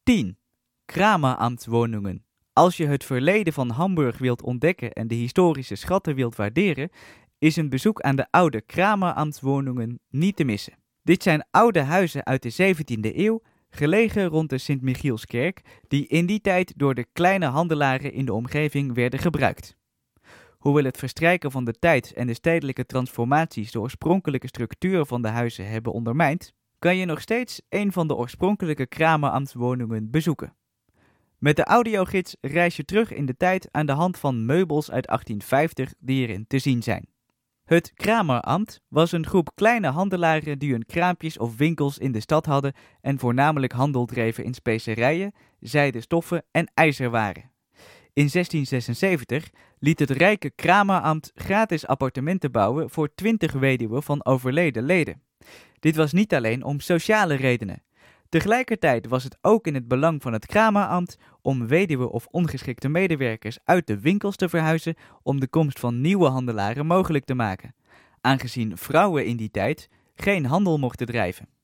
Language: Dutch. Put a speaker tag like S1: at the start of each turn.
S1: 10. Kramerambtswoningen. Als je het verleden van Hamburg wilt ontdekken en de historische schatten wilt waarderen, is een bezoek aan de oude Kramerambtswoningen niet te missen. Dit zijn oude huizen uit de 17e eeuw, gelegen rond de Sint-Michielskerk, die in die tijd door de kleine handelaren in de omgeving werden gebruikt. Hoewel het verstrijken van de tijd en de stedelijke transformaties de oorspronkelijke structuur van de huizen hebben ondermijnd, kan je nog steeds een van de oorspronkelijke Kramerambtswoningen bezoeken. Met de audiogids reis je terug in de tijd aan de hand van meubels uit 1850 die erin te zien zijn. Het Kramerambt was een groep kleine handelaren die hun kraampjes of winkels in de stad hadden en voornamelijk handel dreven in specerijen, zijden stoffen en ijzerwaren. In 1676 liet het rijke Kramerambt gratis appartementen bouwen voor 20 weduwen van overleden leden. Dit was niet alleen om sociale redenen. Tegelijkertijd was het ook in het belang van het Kramerambt om weduwen of ongeschikte medewerkers uit de winkels te verhuizen om de komst van nieuwe handelaren mogelijk te maken, aangezien vrouwen in die tijd geen handel mochten drijven.